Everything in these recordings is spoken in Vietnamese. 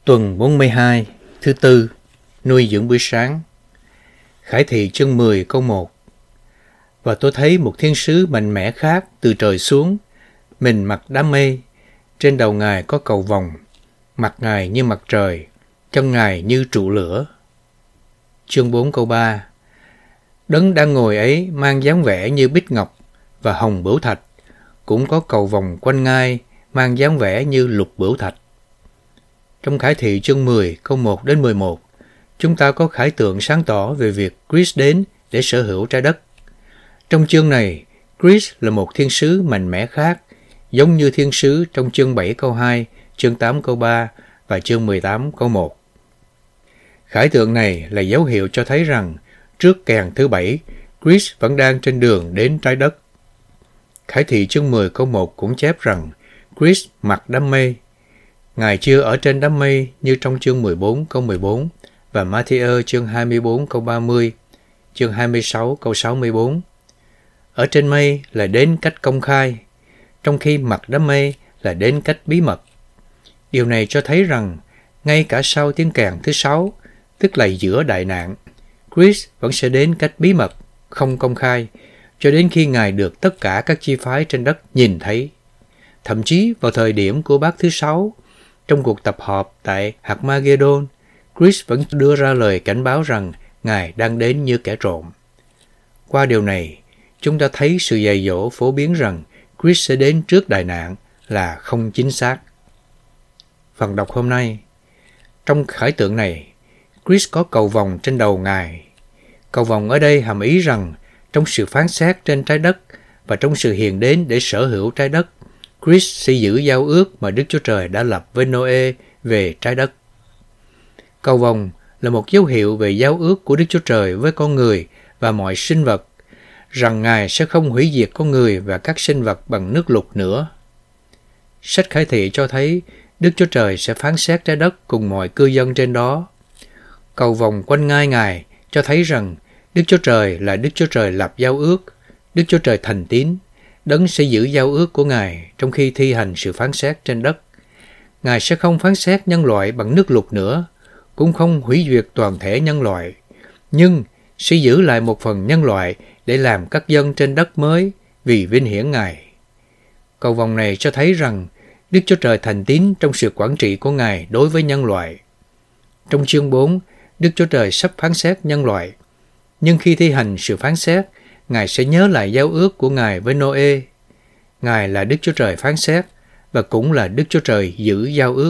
Tuần 42, thứ Tư, nuôi dưỡng buổi sáng. Khải Thị chương 10 câu 1. Và tôi thấy một thiên sứ mạnh mẽ khác từ trời xuống, mình mặc đám mây, trên đầu Ngài có cầu vồng, mặt Ngài như mặt trời, chân Ngài như trụ lửa. Chương 4 câu 3. Đấng đang ngồi ấy mang dáng vẻ như bích ngọc và hồng bửu thạch, cũng có cầu vồng quanh Ngai mang dáng vẻ như lục bửu thạch. Trong Khải Thị chương 10 câu 1 đến 11, chúng ta có khải tượng sáng tỏ về việc Christ đến để sở hữu trái đất. Trong chương này, Christ là một thiên sứ mạnh mẽ khác, giống như thiên sứ trong chương 7 câu 2, chương 8 câu 3 và chương 18 câu 1. Khải tượng này là dấu hiệu cho thấy rằng trước kèn thứ 7, Christ vẫn đang trên đường đến trái đất. Khải Thị chương 10 câu 1 cũng chép rằng Christ mặc đám mây. Ngài chưa ở trên đám mây như trong chương 14 câu 14 và Ma-thi-ơ chương 24 câu 30, chương 26 câu 64. Ở trên mây là đến cách công khai, trong khi mặc đám mây là đến cách bí mật. Điều này cho thấy rằng ngay cả sau tiếng kèn thứ 6, tức là giữa đại nạn, Christ vẫn sẽ đến cách bí mật, không công khai, cho đến khi Ngài được tất cả các chi phái trên đất nhìn thấy. Thậm chí vào thời điểm của bát thứ 6, trong cuộc tập họp tại Hạc-ma-ghê-đôn, Christ vẫn đưa ra lời cảnh báo rằng Ngài đang đến như kẻ trộm. Qua điều này, chúng ta thấy sự dạy dỗ phổ biến rằng Christ sẽ đến trước đại nạn là không chính xác. Phần đọc hôm nay. Trong khải tượng này, Christ có cầu vồng trên đầu Ngài. Cầu vồng ở đây hàm ý rằng trong sự phán xét trên trái đất và trong sự hiện đến để sở hữu trái đất, Christ sẽ giữ giao ước mà Đức Chúa Trời đã lập với Nô-ê về trái đất. Cầu vồng là một dấu hiệu về giao ước của Đức Chúa Trời với con người và mọi sinh vật, rằng Ngài sẽ không hủy diệt con người và các sinh vật bằng nước lụt nữa. Sách Khải Thị cho thấy Đức Chúa Trời sẽ phán xét trái đất cùng mọi cư dân trên đó. Cầu vồng quanh ngai Ngài cho thấy rằng Đức Chúa Trời là Đức Chúa Trời lập giao ước, Đức Chúa Trời thành tín, Đấng sẽ giữ giao ước của Ngài trong khi thi hành sự phán xét trên đất. Ngài sẽ không phán xét nhân loại bằng nước lụt nữa, cũng không hủy diệt toàn thể nhân loại, nhưng sẽ giữ lại một phần nhân loại để làm các dân trên đất mới vì vinh hiển Ngài. Cầu vồng này cho thấy rằng Đức Chúa Trời thành tín trong sự quản trị của Ngài đối với nhân loại. Trong chương 4, Đức Chúa Trời sắp phán xét nhân loại, nhưng khi thi hành sự phán xét, Ngài sẽ nhớ lại giao ước của Ngài với Nô-ê. Ngài là Đức Chúa Trời phán xét và cũng là Đức Chúa Trời giữ giao ước.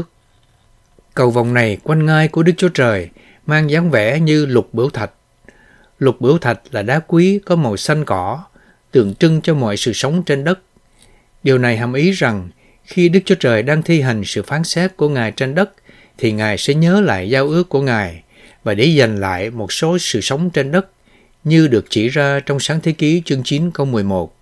Cầu vồng này quanh ngai của Đức Chúa Trời mang dáng vẻ như lục bửu thạch. Lục bửu thạch là đá quý có màu xanh cỏ, tượng trưng cho mọi sự sống trên đất. Điều này hàm ý rằng khi Đức Chúa Trời đang thi hành sự phán xét của Ngài trên đất, thì Ngài sẽ nhớ lại giao ước của Ngài và để giành lại một số sự sống trên đất, như được chỉ ra trong Sáng Thế Ký chương 9 câu 11.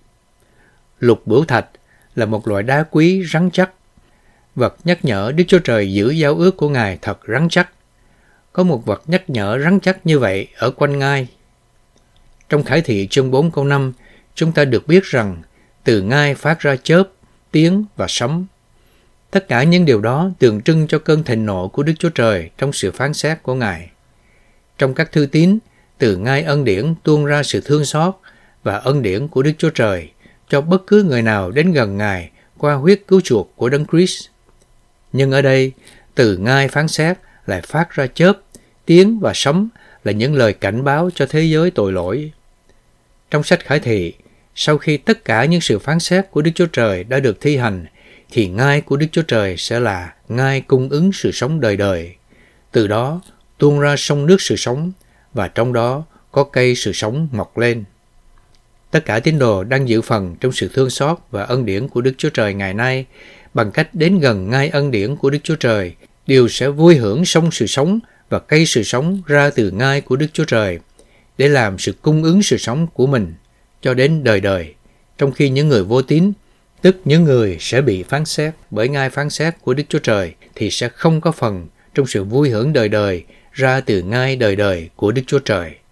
Lục bửu thạch là một loại đá quý rắn chắc, vật nhắc nhở Đức Chúa Trời giữ giao ước của Ngài thật rắn chắc. Có một vật nhắc nhở rắn chắc như vậy ở quanh ngai. Trong Khải Thị chương 4 câu 5, chúng ta được biết rằng từ ngai phát ra chớp, tiếng và sấm. Tất cả những điều đó tượng trưng cho cơn thịnh nộ của Đức Chúa Trời trong sự phán xét của Ngài. Trong các thư tín, từ ngai ân điển tuôn ra sự thương xót và ân điển của Đức Chúa Trời cho bất cứ người nào đến gần Ngài qua huyết cứu chuộc của Đấng Christ. Nhưng ở đây, từ ngai phán xét lại phát ra chớp, tiếng và sấm là những lời cảnh báo cho thế giới tội lỗi. Trong sách Khải Thị, sau khi tất cả những sự phán xét của Đức Chúa Trời đã được thi hành, thì ngai của Đức Chúa Trời sẽ là ngai cung ứng sự sống đời đời. Từ đó tuôn ra sông nước sự sống, và trong đó có cây sự sống mọc lên. Tất cả tín đồ đang giữ phần trong sự thương xót và ân điển của Đức Chúa Trời ngày nay, bằng cách đến gần ngai ân điển của Đức Chúa Trời, đều sẽ vui hưởng sông sự sống và cây sự sống ra từ ngai của Đức Chúa Trời, để làm sự cung ứng sự sống của mình cho đến đời đời, trong khi những người vô tín, tức những người sẽ bị phán xét bởi ngai phán xét của Đức Chúa Trời, thì sẽ không có phần trong sự vui hưởng đời đời ra từ ngai đời đời của Đức Chúa Trời.